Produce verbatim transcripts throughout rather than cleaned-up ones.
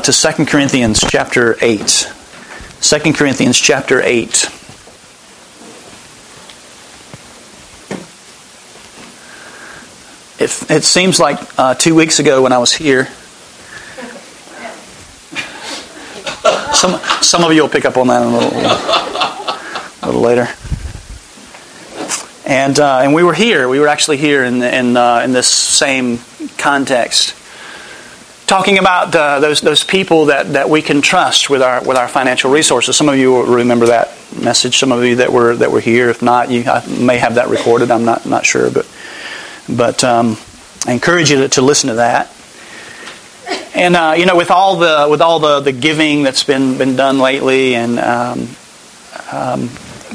to Second Corinthians chapter eight. Second Corinthians chapter eight. It, it seems like uh, two weeks ago when I was here. Some some of you will pick up on that a little, a little later. And uh, and we were here. We were actually here in in, uh, in this same context, talking about uh, those those people that, that we can trust with our with our financial resources. Some of you will remember that message. Some of you that were that were here. If not, you I may have that recorded. I'm not not sure, but but um, I encourage you to, to listen to that. And uh, you know, with all the with all the, the giving that's been been done lately, and um, um,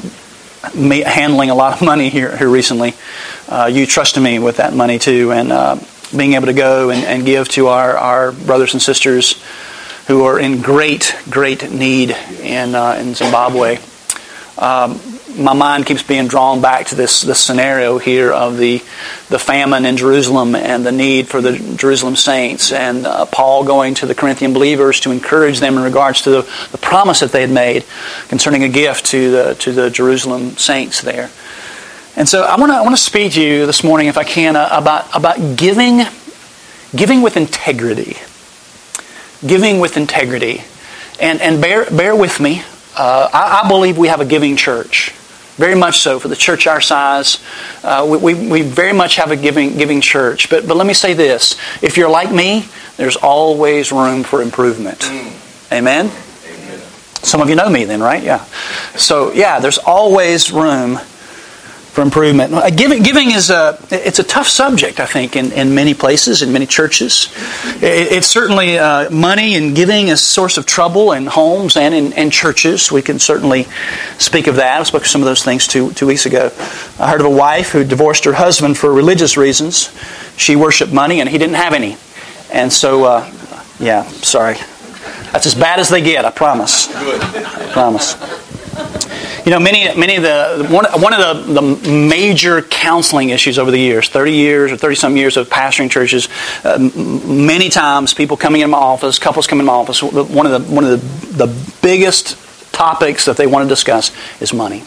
me handling a lot of money here here recently, uh, you trusted me with that money too, and uh, being able to go and, and give to our, our brothers and sisters who are in great great need in uh, in Zimbabwe. Um, my mind keeps being drawn back to this this scenario here of the the famine in Jerusalem and the need for the Jerusalem saints, and uh, Paul going to the Corinthian believers to encourage them in regards to the, the promise that they had made concerning a gift to the to the Jerusalem saints there. And so I want to I want to speak to you this morning, if I can, uh, about about giving giving with integrity, giving with integrity, and and bear bear with me. Uh, I, I believe we have a giving church. Very much so. For the church our size, uh, we, we, we very much have a giving giving church. But but let me say this. If you're like me, there's always room for improvement. Mm. Amen? Amen? Some of you know me then, right? Yeah. So, yeah, there's always room for improvement. Giving, giving is a it's a tough subject, I think, in, in many places, in many churches. It, it's certainly uh, money and giving is a source of trouble in homes and in, in churches. We can certainly speak of that. I spoke of some of those things two two weeks ago. I heard of a wife who divorced her husband for religious reasons. She worshipped money and he didn't have any. And so, uh, yeah, sorry. That's as bad as they get, I promise. Good. I promise. You know, many many of the one one of the, the major counseling issues over the years, thirty years or thirty some years of pastoring churches, uh, many times people coming in my office, couples coming in my office, one of the one of the, the biggest topics that they want to discuss is money.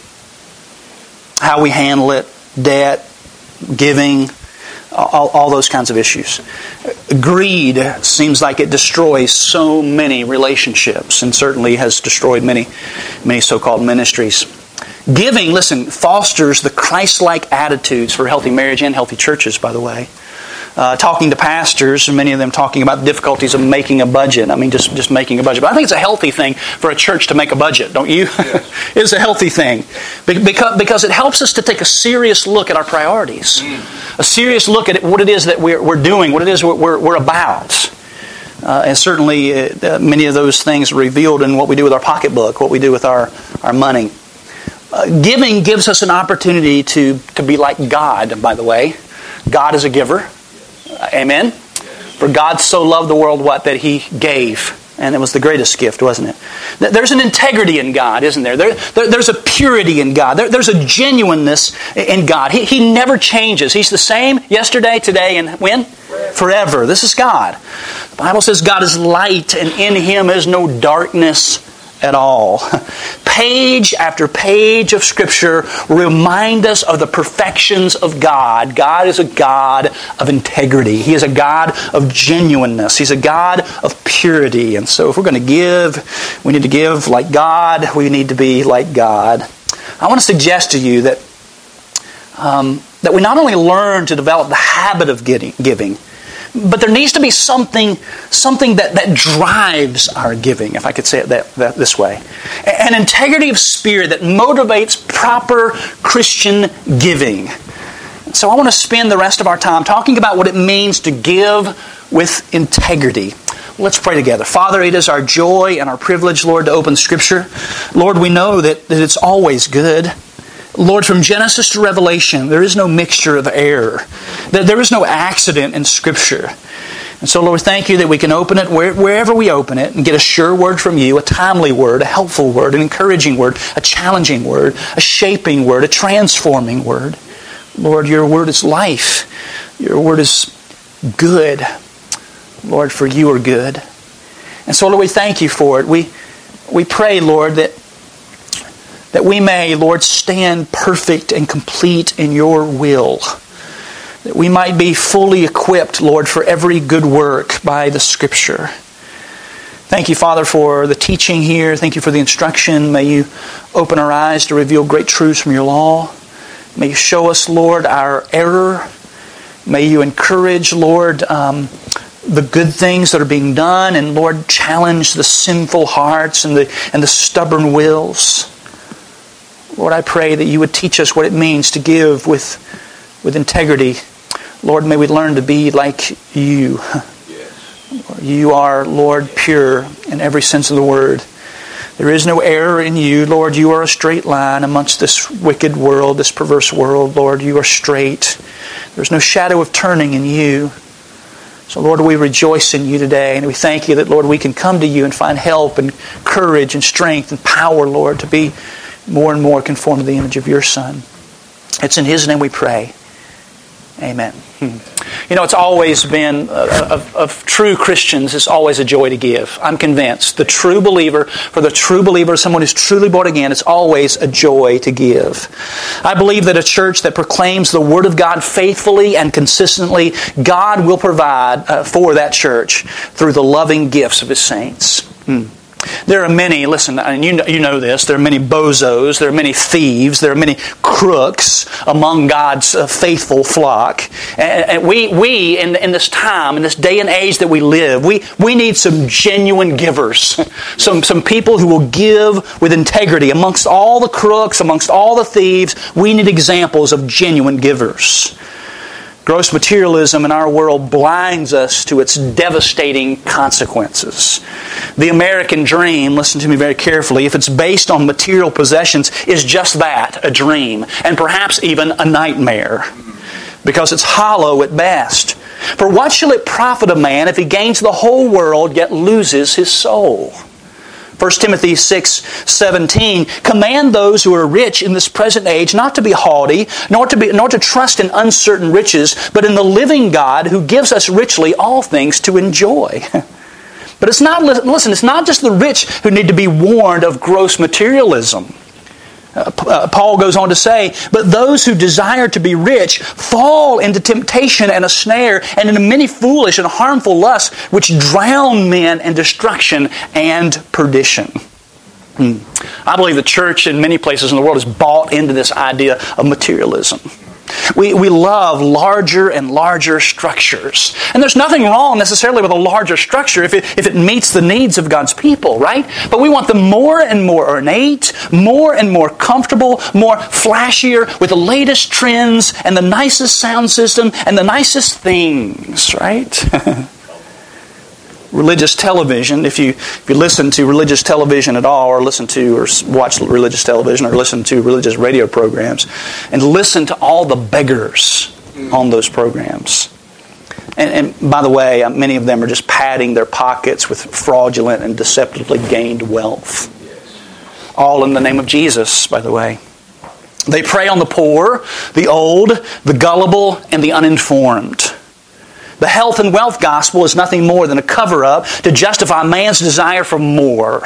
How we handle it, debt, giving, all, all those kinds of issues. Greed seems like it destroys so many relationships, and certainly has destroyed many, many so-called ministries. Giving, listen, fosters the Christ-like attitudes for healthy marriage and healthy churches, by the way. Uh, talking to pastors, many of them talking about the difficulties of making a budget. I mean, just, just making a budget. But I think it's a healthy thing for a church to make a budget, don't you? Yes. It's a healthy thing. Because, because it helps us to take a serious look at our priorities. Mm. A serious look at what it is that we're, we're doing, what it is we're, we're about. Uh, and certainly uh, many of those things are revealed in what we do with our pocketbook, what we do with our, our money. Uh, giving gives us an opportunity to, to be like God, by the way. God is a giver. Amen? For God so loved the world, what? That He gave. And it was the greatest gift, wasn't it? There's an integrity in God, isn't there? there, there there's a purity in God. There, there's a genuineness in God. He, he never changes. He's the same yesterday, today, and when? Forever. Forever. This is God. The Bible says God is light, and in Him is no darkness at all. Page after page of Scripture remind us of the perfections of God. God is a God of integrity. He is a God of genuineness. He's a God of purity. And so if we're going to give, we need to give like God. We need to be like God. I want to suggest to you that um, that we not only learn to develop the habit of getting, giving, but there needs to be something something that, that drives our giving, if I could say it that, that this way. An integrity of spirit that motivates proper Christian giving. So I want to spend the rest of our time talking about what it means to give with integrity. Let's pray together. Father, it is our joy and our privilege, Lord, to open Scripture. Lord, we know that, that it's always good. Lord, from Genesis to Revelation, there is no mixture of error. There is no accident in Scripture. And so, Lord, thank You that we can open it wherever we open it and get a sure word from You, a timely word, a helpful word, an encouraging word, a challenging word, a shaping word, a transforming word. Lord, Your word is life. Your word is good. Lord, for You are good. And so, Lord, we thank you for it. We we pray, Lord, that that we may, Lord, stand perfect and complete in your will. That we might be fully equipped, Lord, for every good work by the Scripture. Thank you, Father, for the teaching here. Thank you for the instruction. May you open our eyes to reveal great truths from your law. May you show us, Lord, our error. May you encourage, Lord, um, the good things that are being done, and Lord, challenge the sinful hearts and the and the stubborn wills. Lord, I pray that you would teach us what it means to give with, with integrity. Lord, may we learn to be like you. Yes. You are, Lord, pure in every sense of the word. There is no error in you. Lord, you are a straight line amongst this wicked world, this perverse world. Lord, you are straight. There's no shadow of turning in you. So, Lord, we rejoice in you today, and we thank you that, Lord, we can come to you and find help and courage and strength and power, Lord, to be more and more conformed to the image of your Son. It's in His name we pray. Amen. Hmm. You know, it's always been, uh, of, of true Christians, it's always a joy to give. I'm convinced. The true believer, for the true believer, someone who's truly born again, it's always a joy to give. I believe that a church that proclaims the Word of God faithfully and consistently, God will provide uh, for that church through the loving gifts of His saints. Hmm. There are many, listen, and you know, you know this, there are many bozos, there are many thieves, there are many crooks among God's uh, faithful flock. And, and we, we in, in this time, in this day and age that we live, we, we need some genuine givers. Some, some people who will give with integrity. Amongst all the crooks, amongst all the thieves, we need examples of genuine givers. Gross materialism in our world blinds us to its devastating consequences. The American dream, listen to me very carefully, if it's based on material possessions, is just that, a dream, and perhaps even a nightmare, because it's hollow at best. For what shall it profit a man if he gains the whole world yet loses his soul? First Timothy six seventeen, command those who are rich in this present age not to be haughty, nor to be, nor to trust in uncertain riches, but in the living God who gives us richly all things to enjoy. But it's not, listen, it's not just the rich who need to be warned of gross materialism. Uh, Paul goes on to say, but those who desire to be rich fall into temptation and a snare and into many foolish and harmful lusts which drown men in destruction and perdition. Hmm. I believe the church in many places in the world is bought into this idea of materialism. We, we love larger and larger structures. And there's nothing wrong necessarily with a larger structure if it, if it meets the needs of God's people, right? But we want them more and more ornate, more and more comfortable, more flashier, with the latest trends and the nicest sound system and the nicest things, right? Religious television, if you if you listen to religious television at all, or listen to or watch religious television, or listen to religious radio programs, and listen to all the beggars on those programs. And, and by the way, many of them are just padding their pockets with fraudulent and deceptively gained wealth. All in the name of Jesus, by the way. They prey on the poor, the old, the gullible, and the uninformed. The health and wealth gospel is nothing more than a cover-up to justify man's desire for more,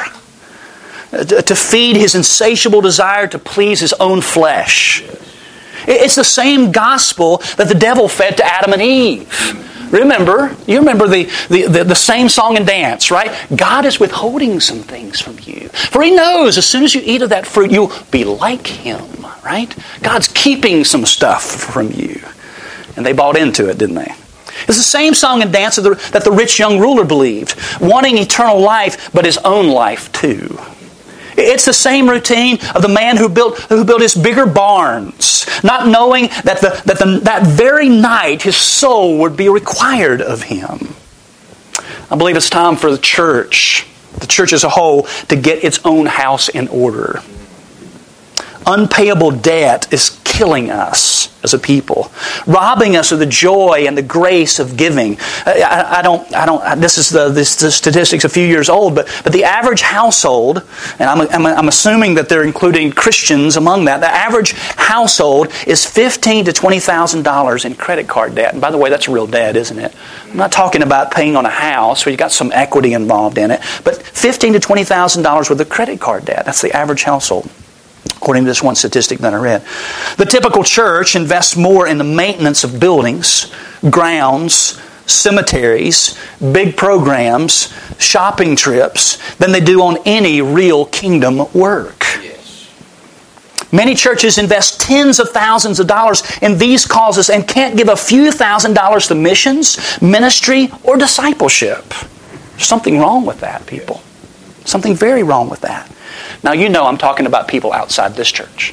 to feed his insatiable desire to please his own flesh. It's the same gospel that the devil fed to Adam and Eve. Remember, you remember the, the, the, the same song and dance, right? God is withholding some things from you. For He knows as soon as you eat of that fruit, you'll be like Him, right? God's keeping some stuff from you. And they bought into it, didn't they? It's the same song and dance that the, that the rich young ruler believed, wanting eternal life, but his own life too. It's the same routine of the man who built who built his bigger barns, not knowing that the, that the, that very night his soul would be required of him. I believe it's time for the church, the church as a whole, to get its own house in order. Unpayable debt is killing us as a people, robbing us of the joy and the grace of giving. I, I don't, I don't. This is the this the statistics a few years old, but but the average household, and I'm I'm, I'm assuming that they're including Christians among that. The average household is fifteen to twenty thousand dollars in credit card debt. And by the way, that's real debt, isn't it? I'm not talking about paying on a house where you got some equity involved in it, but fifteen to twenty thousand dollars worth of credit card debt. That's the average household, according to this one statistic that I read. The typical church invests more in the maintenance of buildings, grounds, cemeteries, big programs, shopping trips than they do on any real kingdom work. Yes. Many churches invest tens of thousands of dollars in these causes and can't give a few thousand dollars to missions, ministry, or discipleship. There's something wrong with that, people. Something very wrong with that. Now, you know I'm talking about people outside this church.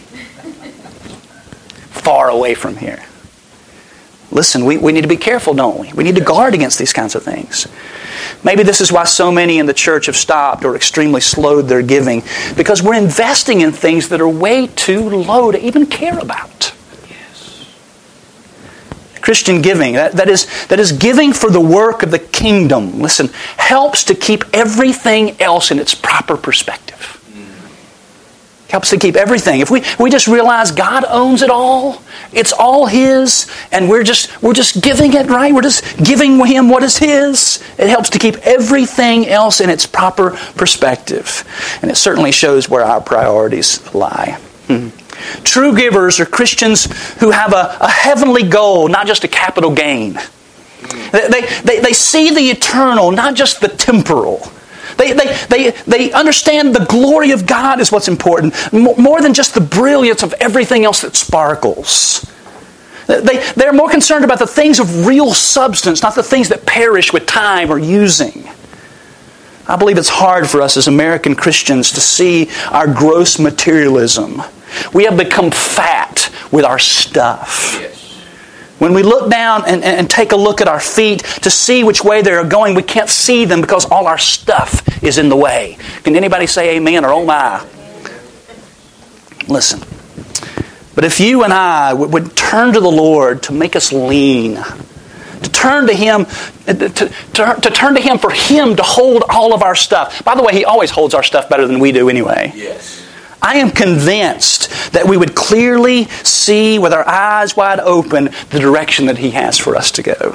Far away from here. Listen, we, we need to be careful, don't we? We need to guard against these kinds of things. Maybe this is why so many in the church have stopped or extremely slowed their giving, because we're investing in things that are way too low to even care about. Yes. Christian giving, that, that is, that is giving for the work of the kingdom, listen, helps to keep everything else in its proper perspective. Helps to keep everything. If we we just realize God owns it all, it's all His, and we're just we're just giving it, right? We're just giving Him what is His. It helps to keep everything else in its proper perspective, and it certainly shows where our priorities lie. Hmm. True givers are Christians who have a, a heavenly goal, not just a capital gain. They they they, they see the eternal, not just the temporal. They, they, they, they understand the glory of God is what's important, more than just the brilliance of everything else that sparkles. They, they're more concerned about the things of real substance, not the things that perish with time or using. I believe it's hard for us as American Christians to see our gross materialism. We have become fat with our stuff. Yes. When we look down and, and take a look at our feet to see which way they are going, we can't see them because all our stuff is in the way. Can anybody say amen or oh my? Listen. But if you and I would, would turn to the Lord to make us lean, to turn to Him, to, to, to turn to Him for Him to hold all of our stuff. By the way, He always holds our stuff better than we do anyway. Yes. I am convinced that we would clearly see with our eyes wide open the direction that He has for us to go.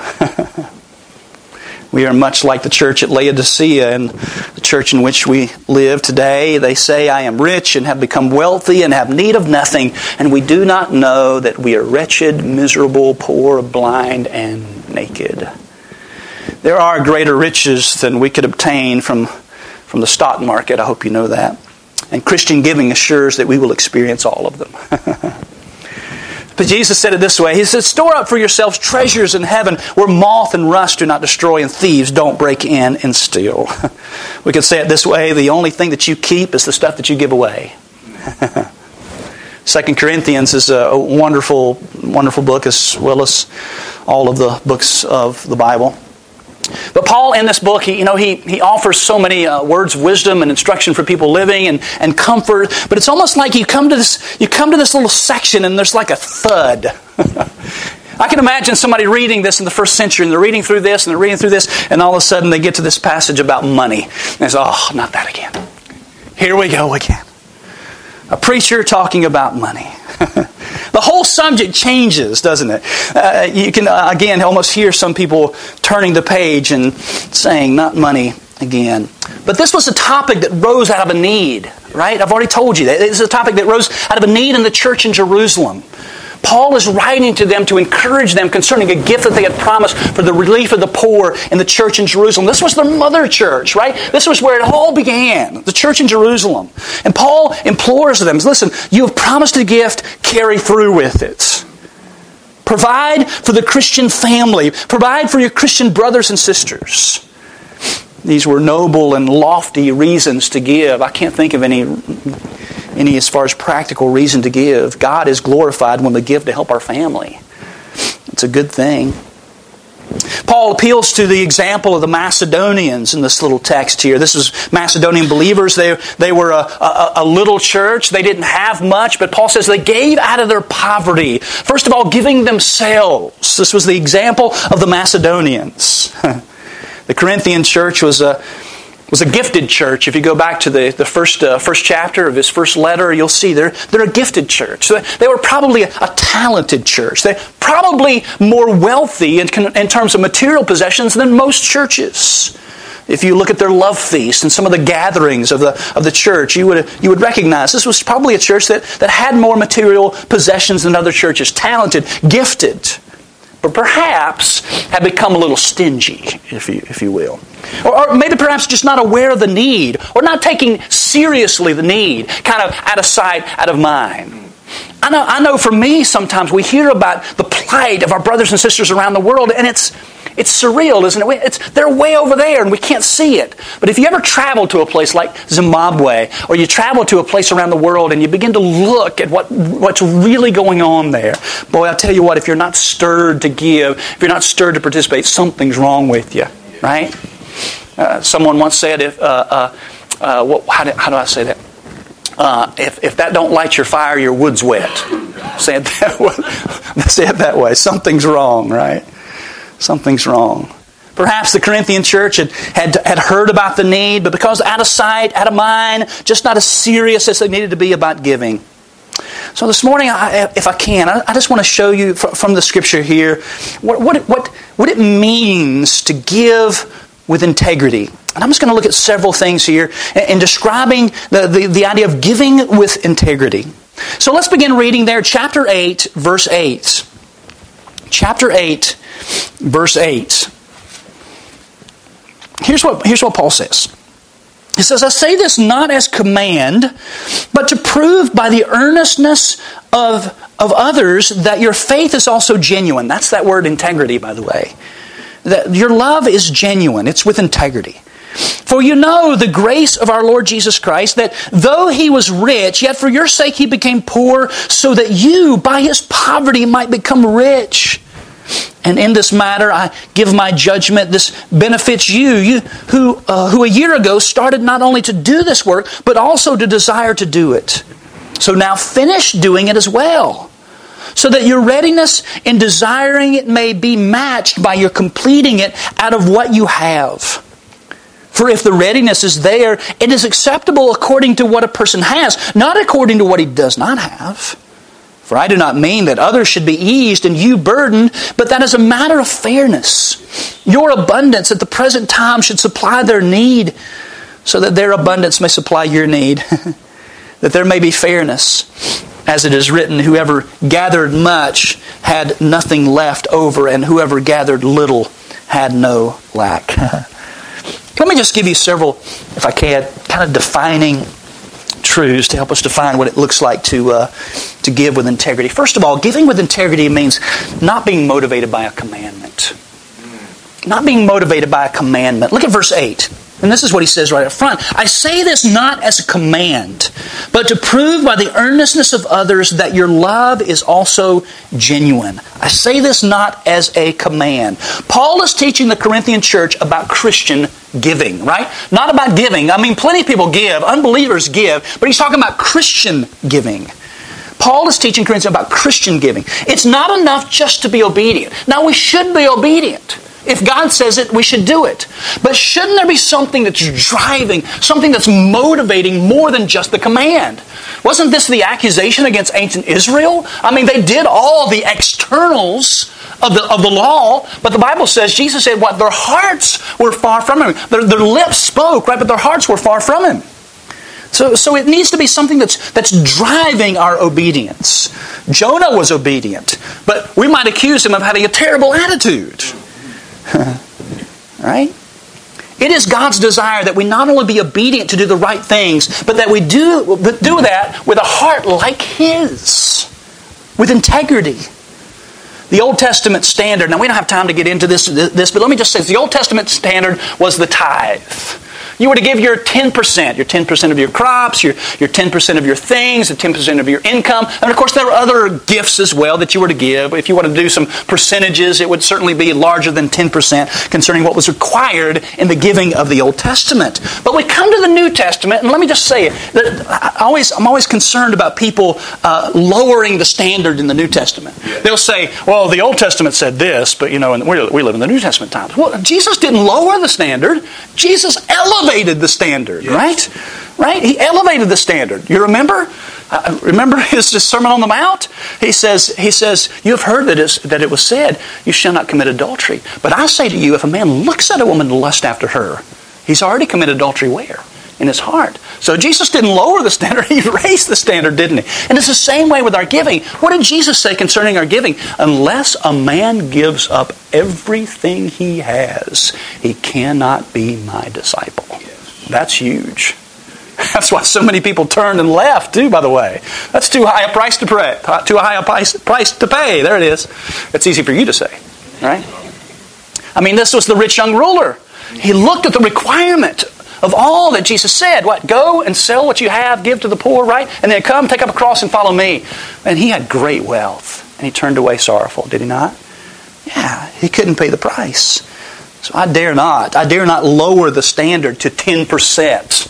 We are much like the church at Laodicea and the church in which we live today. They say, I am rich and have become wealthy and have need of nothing, and we do not know that we are wretched, miserable, poor, blind, and naked. There are greater riches than we could obtain from, from the stock market. I hope you know that. And Christian giving assures that we will experience all of them. But Jesus said it this way. He said, store up for yourselves treasures in heaven where moth and rust do not destroy and thieves don't break in and steal. We could say it this way. The only thing that you keep is the stuff that you give away. Second Corinthians is a wonderful, wonderful book as well as all of the books of the Bible. But Paul, in this book, he, you know, he, he offers so many uh, words of wisdom and instruction for people living and, and comfort. But it's almost like you come to this you come to this little section and there's like a thud. I can imagine somebody reading this in the first century, and they're reading through this and they're reading through this, and all of a sudden they get to this passage about money. And they say, oh, not that again. Here we go again. A preacher talking about money. The whole subject changes, doesn't it? Uh, you can, uh, again, almost hear some people turning the page and saying, not money again. But this was a topic that rose out of a need, right? I've already told you that. It's a topic that rose out of a need in the church in Jerusalem. Paul is writing to them to encourage them concerning a gift that they had promised for the relief of the poor in the church in Jerusalem. This was their mother church, right? This was where it all began, the church in Jerusalem. And Paul implores them, listen, you have promised a gift, carry through with it. Provide for the Christian family. Provide for your Christian brothers and sisters. These were noble and lofty reasons to give. I can't think of any... any as far as practical reason to give. God is glorified when we give to help our family. It's a good thing. Paul appeals to the example of the Macedonians in this little text here. This was Macedonian believers. They, they were a, a, a little church. They didn't have much, but Paul says they gave out of their poverty. First of all, giving themselves. This was the example of the Macedonians. The Corinthian church was a was a gifted church. If you go back to the, the first uh, first chapter of his first letter, you'll see they're, they're a gifted church. So they were probably a, a talented church. They're probably more wealthy in, in terms of material possessions than most churches. If you look at their love feast and some of the gatherings of the of the church, you would you would recognize this was probably a church that, that had more material possessions than other churches. Talented, gifted, but perhaps had become a little stingy, if you if you will. Or, or maybe perhaps just not aware of the need, or not taking seriously the need, kind of out of sight, out of mind. I know, I know for me, sometimes we hear about the plight of our brothers and sisters around the world, and it's it's surreal, isn't it? It's, they're way over there, and we can't see it. But if you ever travel to a place like Zimbabwe, or you travel to a place around the world, and you begin to look at what what's really going on there, boy, I'll tell you what, if you're not stirred to give, if you're not stirred to participate, something's wrong with you, right? Uh, someone once said, "If uh, uh, uh, what, how, do, how do I say that? Uh, if if that don't light your fire, your wood's wet." Say it that way. Say it that way. Something's wrong, right? Something's wrong. Perhaps the Corinthian church had, had had heard about the need, but because out of sight, out of mind, just not as serious as they needed to be about giving. So this morning, I, if I can, I, I just want to show you from the Scripture here what what what what it means to give with integrity. And I'm just going to look at several things here in describing the, the, the idea of giving with integrity. So let's begin reading there, chapter eight, verse eight. Chapter eight, verse eight. Here's what, here's what Paul says. He says, "I say this not as command, but to prove by the earnestness of, of others that your faith is also genuine." That's that word integrity, by the way. That your love is genuine. It's with integrity. "For you know the grace of our Lord Jesus Christ, that though He was rich, yet for your sake He became poor, so that you, by His poverty, might become rich. And in this matter I give my judgment. This benefits you, you who, uh, who a year ago started not only to do this work, but also to desire to do it. So now finish doing it as well, so that your readiness in desiring it may be matched by your completing it out of what you have. For if the readiness is there, it is acceptable according to what a person has, not according to what he does not have. For I do not mean that others should be eased and you burdened, but that is a matter of fairness. Your abundance at the present time should supply their need, so that their abundance may supply your need, that there may be fairness. As it is written, whoever gathered much had nothing left over, and whoever gathered little had no lack." Let me just give you several, if I can, kind of defining truths to help us define what it looks like to uh, to give with integrity. First of all, giving with integrity means not being motivated by a commandment. Not being motivated by a commandment. Look at verse eight. And this is what he says right up front. "I say this not as a command, but to prove by the earnestness of others that your love is also genuine." I say this not as a command. Paul is teaching the Corinthian church about Christian giving, right? Not about giving. I mean, plenty of people give. Unbelievers give. But he's talking about Christian giving. Paul is teaching Corinthians about Christian giving. It's not enough just to be obedient. Now, we should be obedient. If God says it, we should do it. But shouldn't there be something that's driving, something that's motivating more than just the command? Wasn't this the accusation against ancient Israel? I mean, they did all the externals of the of the law, but the Bible says, Jesus said, what? Their hearts were far from Him. Their, their lips spoke, right? But their hearts were far from Him. So, so it needs to be something that's that's driving our obedience. Jonah was obedient, but we might accuse him of having a terrible attitude. Right? It is God's desire that we not only be obedient to do the right things, but that we do, but do that with a heart like His, with integrity. The Old Testament standard, now we don't have time to get into this, this, but let me just say, the Old Testament standard was the tithe. You were to give your ten percent, your ten percent of your crops, your, your ten percent of your things, the ten percent of your income. And of course, there are other gifts as well that you were to give. If you want to do some percentages, it would certainly be larger than ten percent concerning what was required in the giving of the Old Testament. But we come to the New Testament, and let me just say it, that I always, I'm always concerned about people uh, lowering the standard in the New Testament. They'll say, well, the Old Testament said this, but you know, and we we live in the New Testament times. Well, Jesus didn't lower the standard. Jesus elevated the standard, yes. right? Right? He elevated the standard. You remember? Uh, remember his, his Sermon on the Mount? He says, he says, you have heard that, is, that it was said, you shall not commit adultery. But I say to you, if a man looks at a woman to lust after her, he's already committed adultery where? In his heart. So Jesus didn't lower the standard, He raised the standard, didn't He? And it's the same way with our giving. What did Jesus say concerning our giving? Unless a man gives up everything he has, he cannot be my disciple. That's huge. That's why so many people turned and left too, by the way. That's too high a price to pay. Too high a price, price to pay. There it is. It's easy for you to say. Right? I mean, this was the rich young ruler. He looked at the requirement of all that Jesus said. What? Go and sell what you have, give to the poor, right? And then come, take up a cross and follow me. And he had great wealth. And he turned away sorrowful, did he not? Yeah, he couldn't pay the price. So I dare not. I dare not lower the standard to ten percent.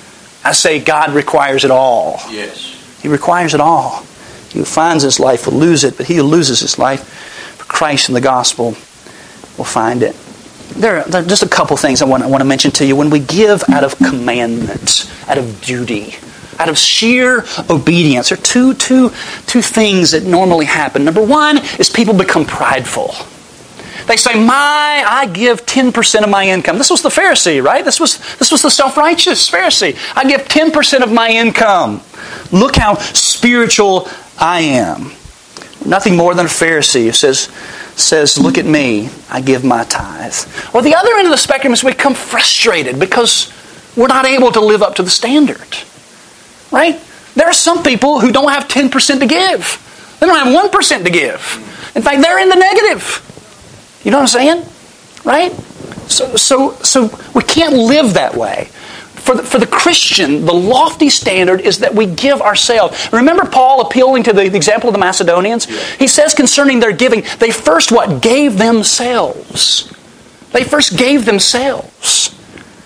I say God requires it all. Yes. He requires it all. He who finds his life will lose it, but he who loses his life for Christ and the gospel will find it. There are, there are just a couple things I want, I want to mention to you. When we give out of commandments, out of duty, out of sheer obedience, there are two, two, two things that normally happen. Number one is people become prideful. They say, my, I give ten percent of my income. This was the Pharisee, right? This was, this was the self-righteous Pharisee. I give ten percent of my income. Look how spiritual I am. Nothing more than a Pharisee who says, says, look at me, I give my tithe. Or the other end of the spectrum is we become frustrated because we're not able to live up to the standard. Right? There are some people who don't have ten percent to give. They don't have one percent to give. In fact, they're in the negative. You know what I'm saying? Right? So so, so we can't live that way. For the, for the Christian, the lofty standard is that we give ourselves. Remember Paul appealing to the, the example of the Macedonians? He says concerning their giving, they first what? Gave themselves. They first gave themselves.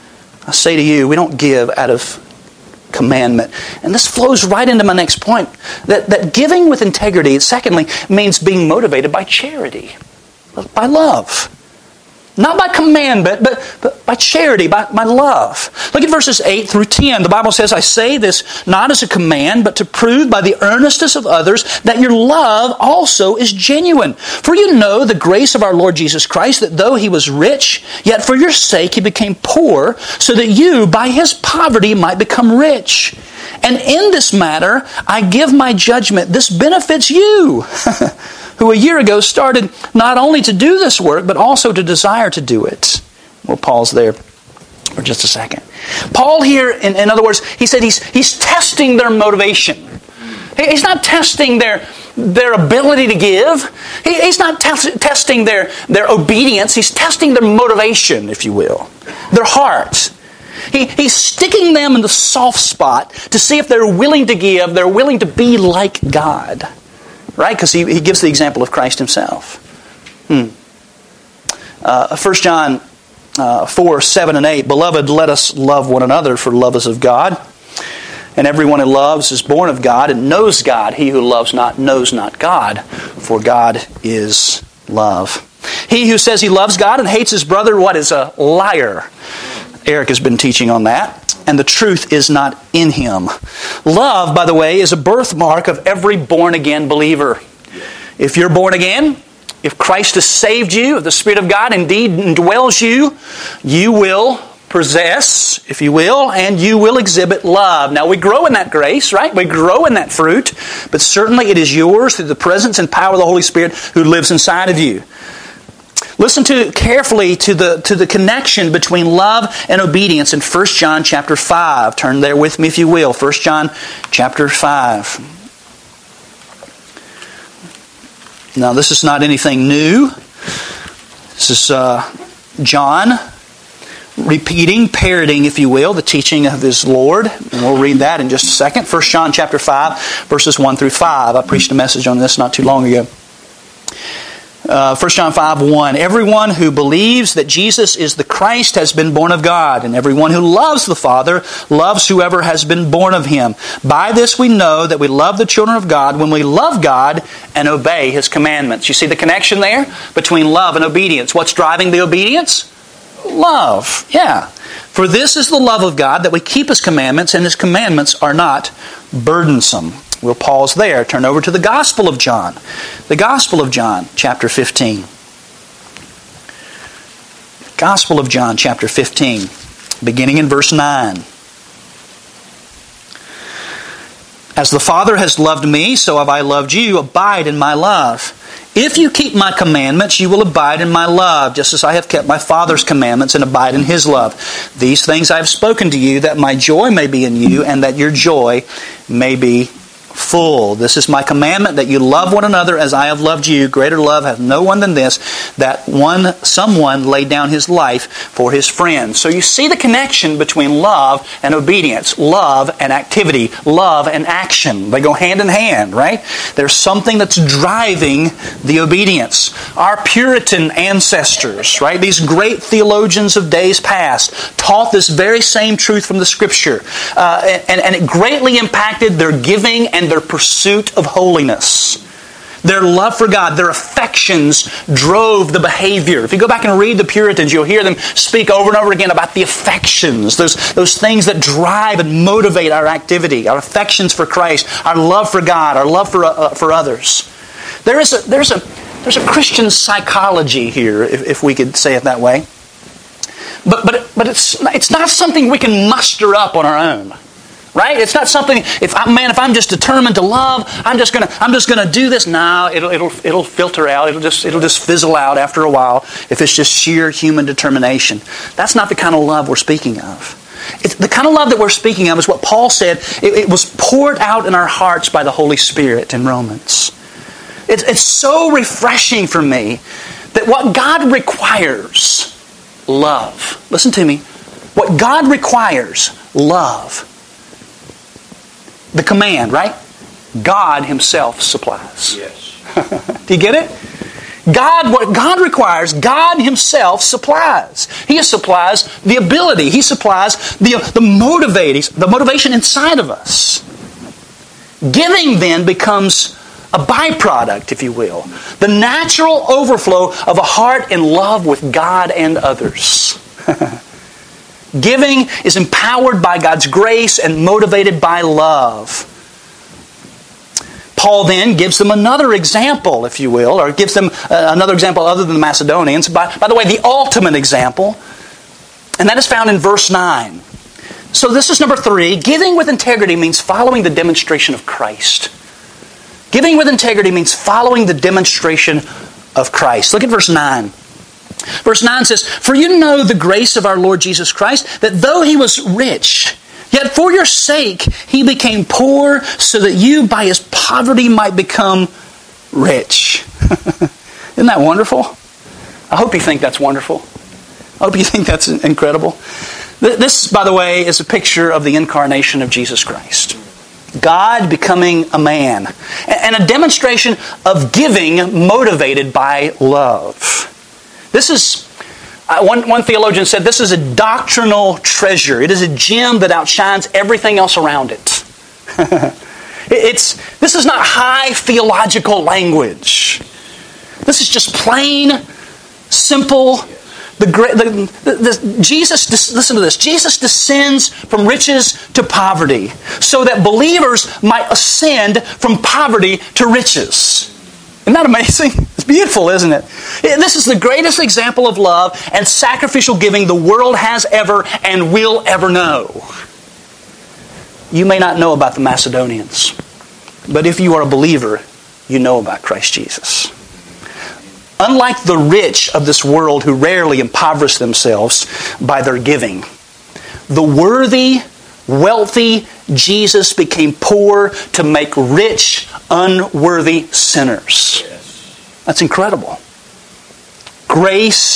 I say to you, we don't give out of commandment. And this flows right into my next point. That, that giving with integrity, secondly, means being motivated by charity. By love. Not by commandment, but, but by charity, by, by love. Look at verses eight through ten. The Bible says, I say this not as a command, but to prove by the earnestness of others that your love also is genuine. For you know the grace of our Lord Jesus Christ, that though He was rich, yet for your sake He became poor, so that you by His poverty might become rich. And in this matter, I give my judgment. This benefits you, who a year ago started not only to do this work, but also to desire to do it. We'll pause there for just a second. Paul here, in, in other words, he said he's, he's testing their motivation. He's not testing their, their ability to give. He, he's not tes- testing their, their obedience. He's testing their motivation, if you will. Their heart. He, he's sticking them in the soft spot to see if they're willing to give, they're willing to be like God. Right? Because he, he gives the example of Christ Himself. Hmm. Uh, First John uh, four, seven and eight. Beloved, let us love one another, for love is of God. And everyone who loves is born of God and knows God. He who loves not knows not God, for God is love. He who says he loves God and hates his brother, what, is a liar. Eric has been teaching on that. And the truth is not in him. Love, by the way, is a birthmark of every born-again believer. If you're born again, if Christ has saved you, if the Spirit of God indeed indwells you, you will possess, if you will, and you will exhibit love. Now, we grow in that grace, right? We grow in that fruit, but certainly it is yours through the presence and power of the Holy Spirit who lives inside of you. Listen to carefully to the to the connection between love and obedience in First John chapter five. Turn there with me if you will. First John chapter five. Now this is not anything new. This is uh, John repeating, parroting, if you will, the teaching of his Lord. And we'll read that in just a second. First John chapter five, verses one through five. I preached a message on this not too long ago. Uh, First John five, one. Everyone who believes that Jesus is the Christ has been born of God, and everyone who loves the Father loves whoever has been born of Him. By this we know that we love the children of God when we love God and obey His commandments. You see the connection there between love and obedience. What's driving the obedience? Love. Yeah. For this is the love of God, that we keep His commandments, and His commandments are not burdensome. We'll pause there. Turn over to the Gospel of John. The Gospel of John, chapter fifteen. Gospel of John, chapter fifteen, beginning in verse nine. As the Father has loved me, so have I loved you. Abide in my love. If you keep my commandments, you will abide in my love, just as I have kept my Father's commandments and abide in His love. These things I have spoken to you, that my joy may be in you, and that your joy may be full. This is my commandment, that you love one another as I have loved you. Greater love hath no one than this, that one someone laid down his life for his friends. So you see the connection between love and obedience, love and activity, love and action. They go hand in hand, right? There's something that's driving the obedience. Our Puritan ancestors, right, these great theologians of days past, taught this very same truth from the Scripture. Uh, and, and it greatly impacted their giving and their pursuit of holiness. Their love for God, their affections drove the behavior. If you go back and read the Puritans, you'll hear them speak over and over again about the affections, those, those things that drive and motivate our activity, our affections for Christ, our love for God, our love for, uh, for others. There is a, there's, a, there's a Christian psychology here, if, if we could say it that way. But, but, but it's, it's not something we can muster up on our own. Right? It's not something. If I, man, if I'm just determined to love, I'm just gonna. I'm just gonna do this. No, it'll it'll it'll filter out. It'll just it'll just fizzle out after a while. If it's just sheer human determination, that's not the kind of love we're speaking of. It's the kind of love that we're speaking of is what Paul said. It, it was poured out in our hearts by the Holy Spirit in Romans. It's it's so refreshing for me that what God requires, love. Listen to me. What God requires, love. The command, right? God Himself supplies. Yes. Do you get it? God, what God requires, God Himself supplies. He supplies the ability. He supplies the, the motivating, the motivation inside of us. Giving then becomes a byproduct, if you will. The natural overflow of a heart in love with God and others. Giving is empowered by God's grace and motivated by love. Paul then gives them another example, if you will, or gives them another example other than the Macedonians. By, by the way, the ultimate example, and that is found in verse nine. So this is number three. Giving with integrity means following the demonstration of Christ. Giving with integrity means following the demonstration of Christ. Look at verse nine. Verse nine says, "For you know the grace of our Lord Jesus Christ, that though He was rich, yet for your sake He became poor, so that you by His poverty might become rich." Isn't that wonderful? I hope you think that's wonderful. I hope you think that's incredible. This, by the way, is a picture of the incarnation of Jesus Christ. God becoming a man. And a demonstration of giving motivated by love. This is, uh, one, one theologian said, this is a doctrinal treasure. It is a gem that outshines everything else around it. it's This is not high theological language. This is just plain, simple. The, the, the, the Jesus, listen to this. Jesus descends from riches to poverty, so that believers might ascend from poverty to riches. Isn't that amazing? It's beautiful, isn't it? This is the greatest example of love and sacrificial giving the world has ever and will ever know. You may not know about the Macedonians, but if you are a believer, you know about Christ Jesus. Unlike the rich of this world who rarely impoverish themselves by their giving, the worthy, wealthy Jesus became poor to make rich, unworthy sinners. That's incredible. Grace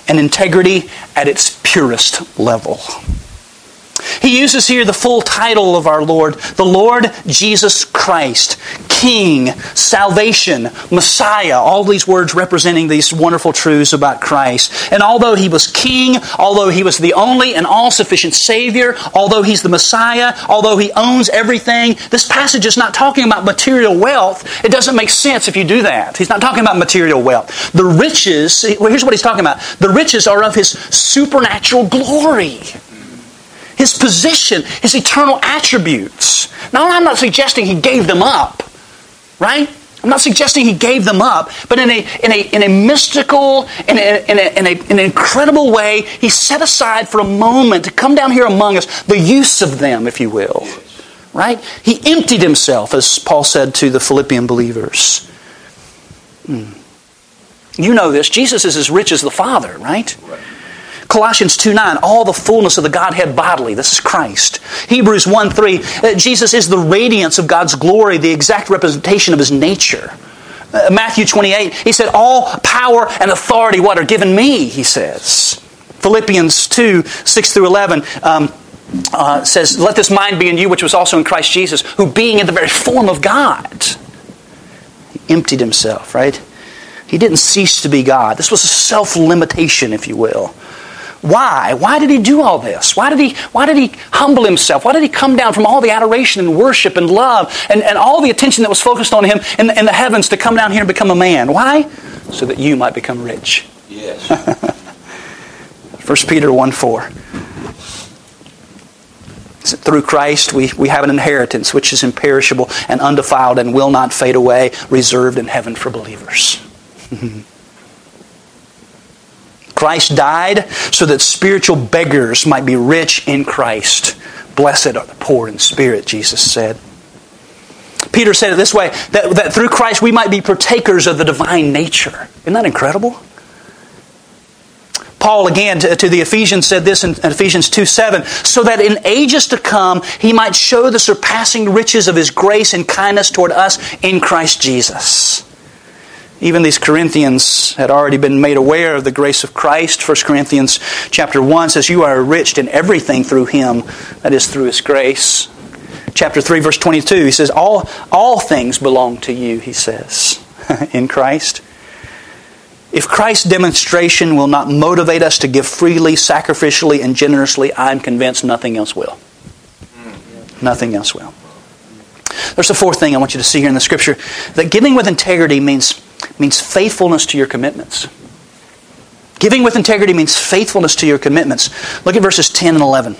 and integrity at its purest level. He uses here the full title of our Lord, the Lord Jesus Christ, King, Salvation, Messiah, all these words representing these wonderful truths about Christ. And although He was King, although He was the only and all-sufficient Savior, although He's the Messiah, although He owns everything, this passage is not talking about material wealth. It doesn't make sense if you do that. He's not talking about material wealth. The riches, well, here's what He's talking about. The riches are of His supernatural glory. His position, His eternal attributes. Now, I'm not suggesting He gave them up, right? I'm not suggesting He gave them up, but in a in a in a mystical, in a, in, a, in, a, in an incredible way, He set aside for a moment to come down here among us the use of them, if you will, right? He emptied Himself, as Paul said to the Philippian believers. Hmm. You know this. Jesus is as rich as the Father, right? Right. Colossians two nine, all the fullness of the Godhead bodily. This is Christ. Hebrews one three, Jesus is the radiance of God's glory, the exact representation of His nature. Uh, Matthew twenty-eight, He said, all power and authority, what, are given me, He says. Philippians two six through eleven um, uh, says, let this mind be in you, which was also in Christ Jesus, who being in the very form of God, He emptied Himself, right? He didn't cease to be God. This was a self-limitation, if you will. Why? Why did He do all this? Why did He Why did He humble Himself? Why did He come down from all the adoration and worship and love and, and all the attention that was focused on Him in the, in the heavens to come down here and become a man? Why? So that you might become rich. Yes. First Peter one four. Through Christ we, we have an inheritance which is imperishable and undefiled and will not fade away, reserved in heaven for believers. Christ died so that spiritual beggars might be rich in Christ. Blessed are the poor in spirit, Jesus said. Peter said it this way, that, that through Christ we might be partakers of the divine nature. Isn't that incredible? Paul again to, to the Ephesians said this in Ephesians two seven, so that in ages to come He might show the surpassing riches of His grace and kindness toward us in Christ Jesus. Even these Corinthians had already been made aware of the grace of Christ. First Corinthians chapter one says, you are enriched in everything through Him, that is through His grace. Chapter three verse twenty-two, he says, all, all things belong to you, he says, in Christ. If Christ's demonstration will not motivate us to give freely, sacrificially, and generously, I'm convinced nothing else will. Nothing else will. There's a fourth thing I want you to see here in the Scripture, that giving with integrity means means faithfulness to your commitments. Giving with integrity means faithfulness to your commitments. Look at verses ten and eleven.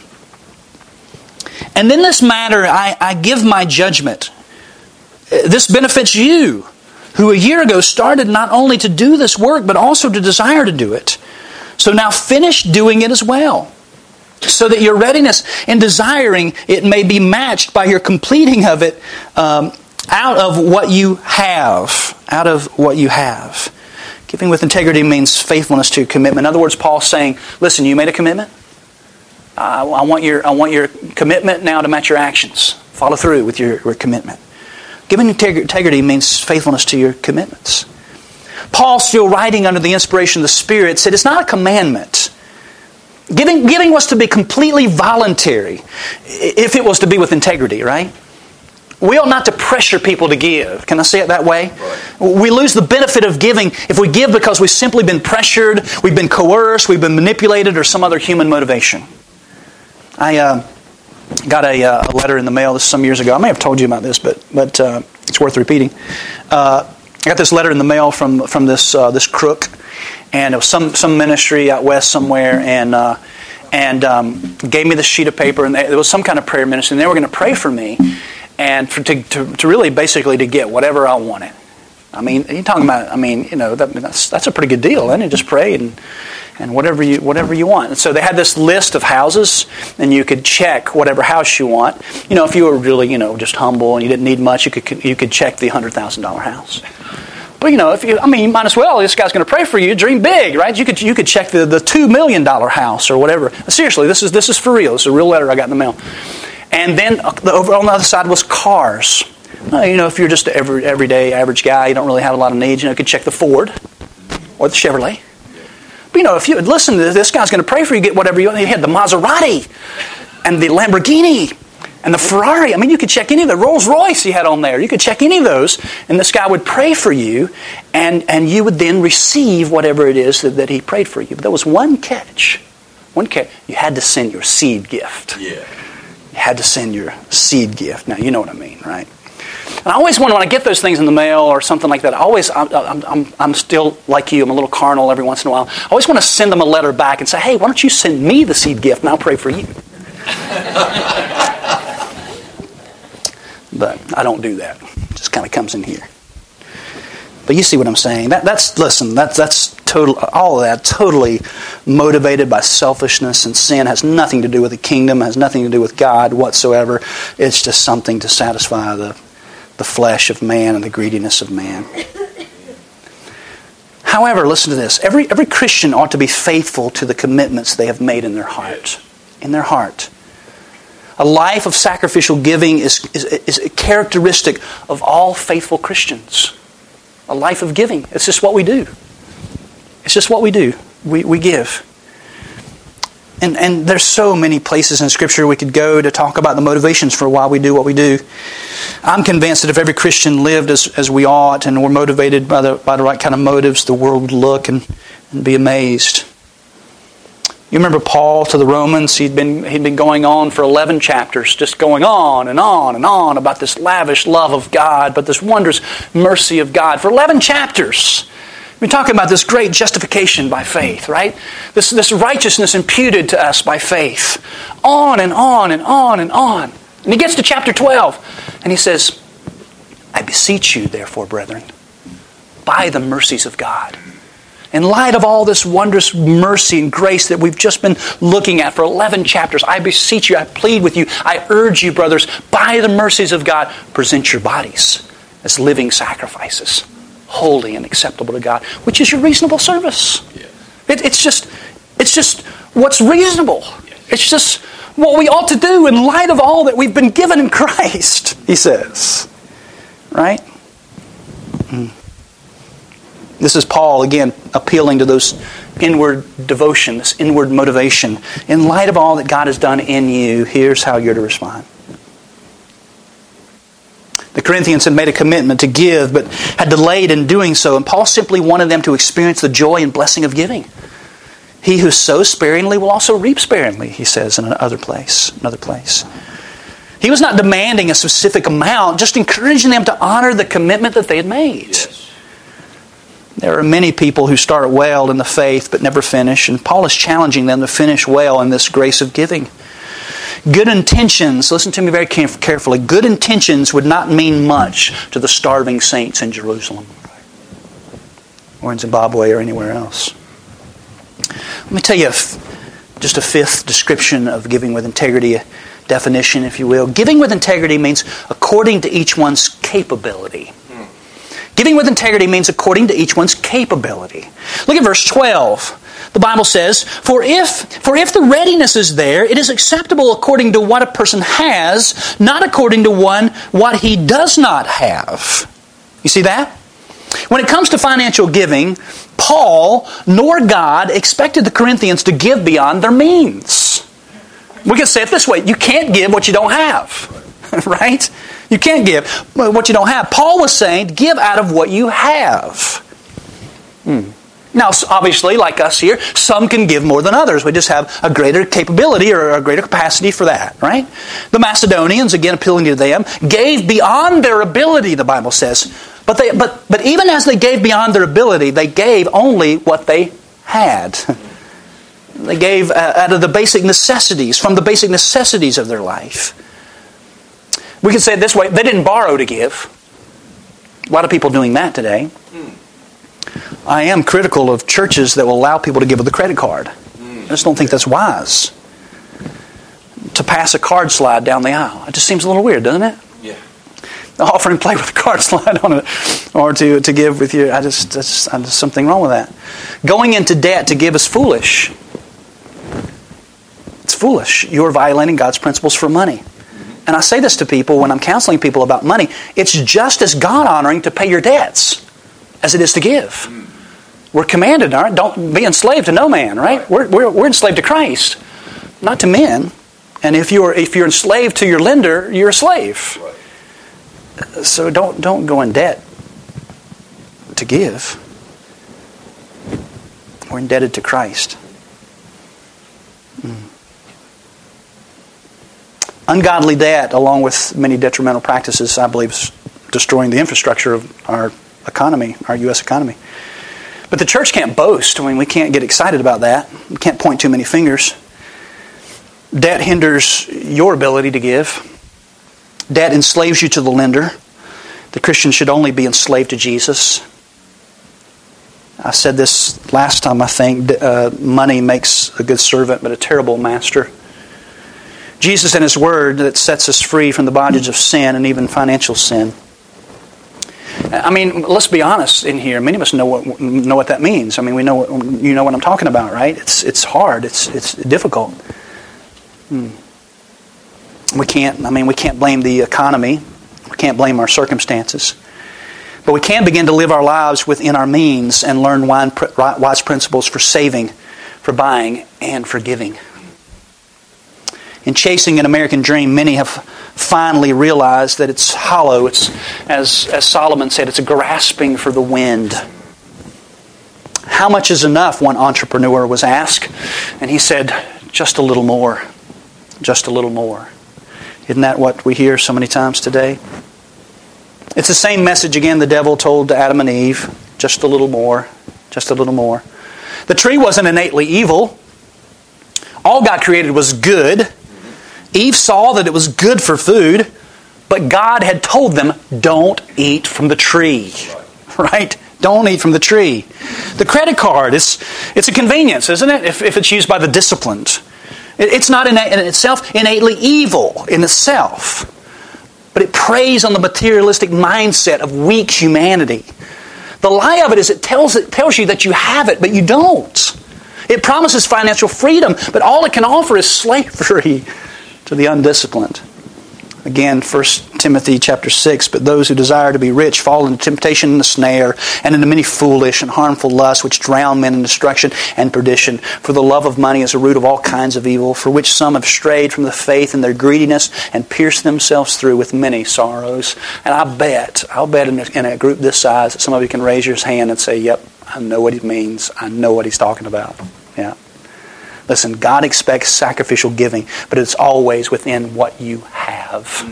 And in this matter I, I give my judgment. This benefits you, who a year ago started not only to do this work, but also to desire to do it. So now finish doing it as well, so that your readiness in desiring it may be matched by your completing of it um, out of what you have. Out of what you have. Giving with integrity means faithfulness to commitment. In other words, Paul's saying, listen, you made a commitment. Uh, I want your I want your commitment now to match your actions. Follow through with your, your commitment. Giving integrity means faithfulness to your commitments. Paul, still writing under the inspiration of the Spirit, said it's not a commandment. Giving, giving was to be completely voluntary if it was to be with integrity, right? We ought not to pressure people to give. Can I say it that way? Right. We lose the benefit of giving if we give because we've simply been pressured, we've been coerced, we've been manipulated, or some other human motivation. I uh, got a, uh, a letter in the mail this some years ago. I may have told you about this, but but uh, it's worth repeating. Uh, I got this letter in the mail from from this uh, this crook, and it was some some ministry out west somewhere, and uh, and um, gave me this sheet of paper, and there was some kind of prayer ministry, and they were going to pray for me. And for, to, to to really basically to get whatever I wanted. I mean, you're talking about. I mean, you know, that, that's that's a pretty good deal, isn't it? Just pray and and whatever you whatever you want. And so they had this list of houses, and you could check whatever house you want. You know, if you were really you know just humble and you didn't need much, you could you could check the hundred thousand dollar house. But you know, if you, I mean, you might as well. This guy's going to pray for you. Dream big, right? You could you could check the the two million dollar house or whatever. Seriously, this is this is for real. This is a real letter I got in the mail. And then over on the other side was cars. Well, you know, if you're just an every, everyday average guy, you don't really have a lot of needs, you know, you could check the Ford or the Chevrolet. you know, if you listen to this, this guy's going to pray for you, get whatever you want. He had the Maserati and the Lamborghini and the Ferrari. I mean, you could check any of the Rolls Royce he had on there. You could check any of those, and this guy would pray for you, and, and you would then receive whatever it is that, that he prayed for you. But there was one catch. One catch. You had to send your seed gift. Yeah. You had to send your seed gift. Now, you know what I mean, right? And I always wonder, when I get those things in the mail or something like that, I always, I'm, I'm, I'm, I'm still like you, I'm a little carnal every once in a while. I always want to send them a letter back and say, hey, why don't you send me the seed gift and I'll pray for you. But I don't do that. It just kind of comes in here. But you see what I'm saying. That, that's, listen, that, that's total, all of that totally motivated by selfishness and sin. Has nothing to do with the kingdom, has nothing to do with God whatsoever. It's just something to satisfy the, the flesh of man and the greediness of man. However, listen to this. Every, every Christian ought to be faithful to the commitments they have made in their heart. In their heart. A life of sacrificial giving is, is, is a characteristic of all faithful Christians. A life of giving. It's just what we do. It's just what we do. We, we give. And, and there's so many places in Scripture we could go to talk about the motivations for why we do what we do. I'm convinced that if every Christian lived as, as we ought and were motivated by the, by the right kind of motives, the world would look and, and be amazed. You remember Paul to the Romans? He'd been, he'd been going on for eleven chapters, just going on and on and on about this lavish love of God, but this wondrous mercy of God. For eleven chapters. We're talking about this great justification by faith, right? This, this righteousness imputed to us by faith. On and on and on and on. And he gets to chapter twelve, and he says, I beseech you, therefore, brethren, by the mercies of God. In light of all this wondrous mercy and grace that we've just been looking at for eleven chapters, I beseech you, I plead with you, I urge you, brothers, by the mercies of God, present your bodies as living sacrifices, holy and acceptable to God, which is your reasonable service. Yeah. It, it's just, it's just what's reasonable. It's just what we ought to do in light of all that we've been given in Christ, he says. Right? Mm. This is Paul, again, appealing to those inward devotion, this inward motivation. In light of all that God has done in you, here's how you're to respond. The Corinthians had made a commitment to give, but had delayed in doing so. And Paul simply wanted them to experience the joy and blessing of giving. He who sows sparingly will also reap sparingly, he says in another place. Another place. He was not demanding a specific amount, just encouraging them to honor the commitment that they had made. Yes. There are many people who start well in the faith but never finish, and Paul is challenging them to finish well in this grace of giving. Good intentions, listen to me very carefully, good intentions would not mean much to the starving saints in Jerusalem or in Zimbabwe or anywhere else. Let me tell you just a fifth description of giving with integrity, a definition, if you will. Giving with integrity means according to each one's capability. Giving with integrity means according to each one's capability. Look at verse twelve. The Bible says, For if, for if the readiness is there, it is acceptable according to what a person has, not according to one what he does not have. You see that? When it comes to financial giving, Paul nor God expected the Corinthians to give beyond their means. We can say it this way, you can't give what you don't have. Right? You can't give what you don't have. Paul was saying, give out of what you have. Hmm. Now, obviously, like us here, some can give more than others. We just have a greater capability or a greater capacity for that, right? The Macedonians, again appealing to them, gave beyond their ability, the Bible says. But they, but, but even as they gave beyond their ability, they gave only what they had. They gave out of the basic necessities, from the basic necessities of their life. We can say it this way, they didn't borrow to give. A lot of people doing that today. Mm. I am critical of churches that will allow people to give with a credit card. Mm. I just don't think that's wise. To pass a card slide down the aisle. It just seems a little weird, doesn't it? Yeah. Offering play with a card slide on it, or to, to give with you. I just, that's, there's something wrong with that. Going into debt to give is foolish. It's foolish. You're violating God's principles for money. And I say this to people when I'm counseling people about money. It's just as God-honoring to pay your debts as it is to give. We're commanded, all right? Don't be enslaved to no man, right? We're, we're, we're enslaved to Christ, not to men. And if you're if you're enslaved to your lender, you're a slave. So don't don't go in debt to give. We're indebted to Christ. Mm. Ungodly debt, along with many detrimental practices, I believe, is destroying the infrastructure of our economy, our U S economy. But the church can't boast. I mean, we can't get excited about that. We can't point too many fingers. Debt hinders your ability to give. Debt enslaves you to the lender. The Christian should only be enslaved to Jesus. I said this last time, I think. Uh, money makes a good servant, but a terrible master. Jesus and His Word that sets us free from the bondage of sin and even financial sin. I mean, let's be honest in here. Many of us know what know what that means. I mean, we know what, you know what I'm talking about, right? It's it's hard. It's it's difficult. Hmm. We can't. I mean, we can't blame the economy. We can't blame our circumstances. But we can begin to live our lives within our means and learn wise principles for saving, for buying, and for giving. In chasing an American dream, many have finally realized that it's hollow. It's, as, as Solomon said, it's a grasping for the wind. How much is enough, one entrepreneur was asked. And he said, just a little more. Just a little more. Isn't that what we hear so many times today? It's the same message again the devil told to Adam and Eve. Just a little more. Just a little more. The tree wasn't innately evil. All God created was good. Eve saw that it was good for food, but God had told them, don't eat from the tree. Right? Don't eat from the tree. The credit card, is it's a convenience, isn't it? If, if it's used by the disciplined. It, it's not in, in itself innately evil in itself. But it preys on the materialistic mindset of weak humanity. The lie of it is it tells, it tells you that you have it, but you don't. It promises financial freedom, but all it can offer is slavery to the undisciplined. Again, First Timothy chapter six, but those who desire to be rich fall into temptation and the snare, and into many foolish and harmful lusts which drown men in destruction and perdition. For the love of money is the root of all kinds of evil, for which some have strayed from the faith in their greediness and pierced themselves through with many sorrows. And I bet, I'll bet in a, in a group this size that some of you can raise your hand and say, yep, I know what he means. I know what he's talking about. Yeah. Listen, God expects sacrificial giving, but it's always within what you have.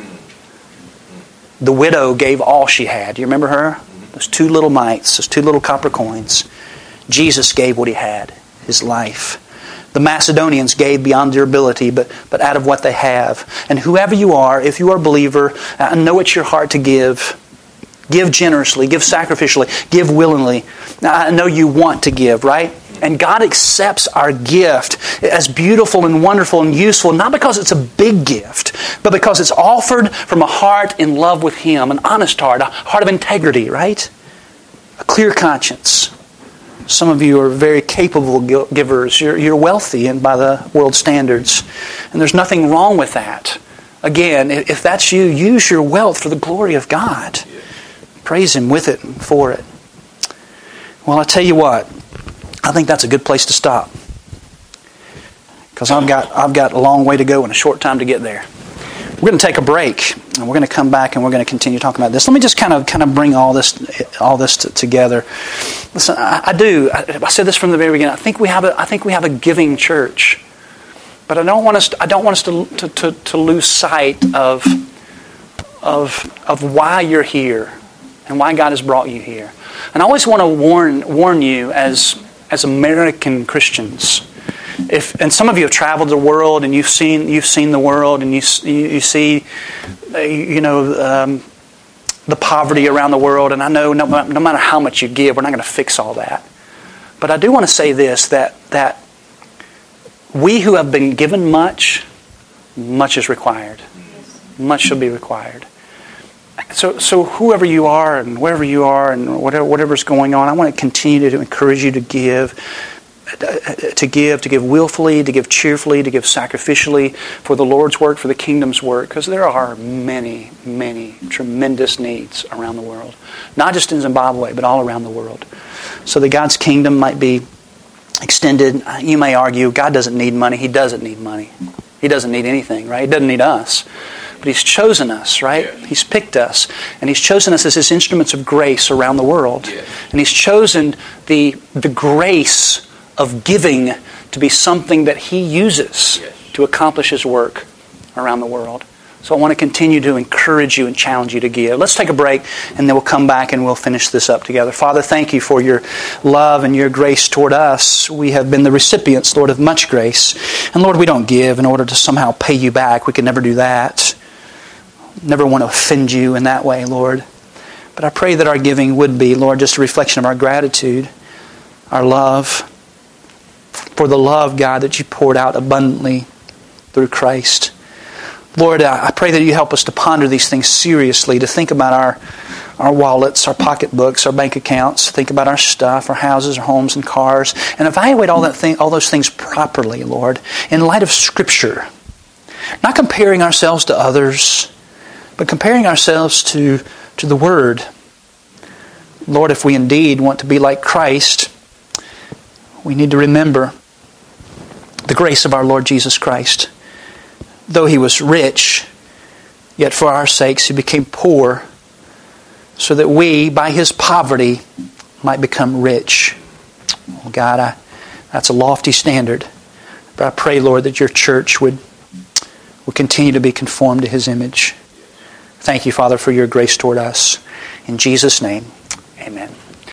The widow gave all she had. Do you remember her? Those two little mites, those two little copper coins. Jesus gave what he had, his life. The Macedonians gave beyond their ability, but, but out of what they have. And whoever you are, if you are a believer, I know it's your heart to give. Give generously, give sacrificially, give willingly. Now, I know you want to give, right? And God accepts our gift as beautiful and wonderful and useful, not because it's a big gift, but because it's offered from a heart in love with Him, an honest heart, a heart of integrity, right? A clear conscience. Some of you are very capable givers. You're, you're wealthy and by the world standards. And there's nothing wrong with that. Again, if that's you, use your wealth for the glory of God. Praise Him with it and for it. Well, I tell you what, I think that's a good place to stop. Because I've got I've got a long way to go and a short time to get there. We're going to take a break and we're going to come back and we're going to continue talking about this. Let me just kind of kind of bring all this all this t- together. Listen, I, I do. I, I said this from the very beginning. I think we have a I think we have a giving church, but I don't want us to, I don't want us to to, to, to lose sight of of of why you're here and why God has brought you here. And I always want to warn warn you as as American Christians. If and some of you have traveled the world and you've seen you've seen the world and you you, you see you know um, the poverty around the world, and I know no, no matter how much you give, we're not going to fix all that. But I do want to say this, that that we who have been given much, much is required. Much shall be required. So, so whoever you are and wherever you are and whatever whatever's going on, I want to continue to encourage you to give. to give, to give willfully, to give cheerfully, to give sacrificially for the Lord's work, for the kingdom's work, because there are many, many tremendous needs around the world. Not just in Zimbabwe, but all around the world. So that God's kingdom might be extended. You may argue, God doesn't need money. He doesn't need money. He doesn't need anything, right? He doesn't need us. But He's chosen us, right? Yes. He's picked us. And He's chosen us as His instruments of grace around the world. Yes. And He's chosen the, the grace of giving to be something that He uses yes. to accomplish His work around the world. So I want to continue to encourage you and challenge you to give. Let's take a break and then we'll come back and we'll finish this up together. Father, thank you for your love and your grace toward us. We have been the recipients, Lord, of much grace. And Lord, we don't give in order to somehow pay you back. We can never do that. Never want to offend you in that way, Lord. But I pray that our giving would be, Lord, just a reflection of our gratitude, our love, for the love, God, that you poured out abundantly through Christ. Lord, I pray that you help us to ponder these things seriously, to think about our, our wallets, our pocketbooks, our bank accounts, think about our stuff, our houses, our homes and cars, and evaluate all that thing, all those things properly, Lord, in light of Scripture. Not comparing ourselves to others, but comparing ourselves to, to the Word. Lord, if we indeed want to be like Christ, we need to remember the grace of our Lord Jesus Christ. Though He was rich, yet for our sakes He became poor, so that we, by His poverty, might become rich. Oh God, I, that's a lofty standard. But I pray, Lord, that your church would, would continue to be conformed to His image. Thank you, Father, for your grace toward us. In Jesus' name, amen.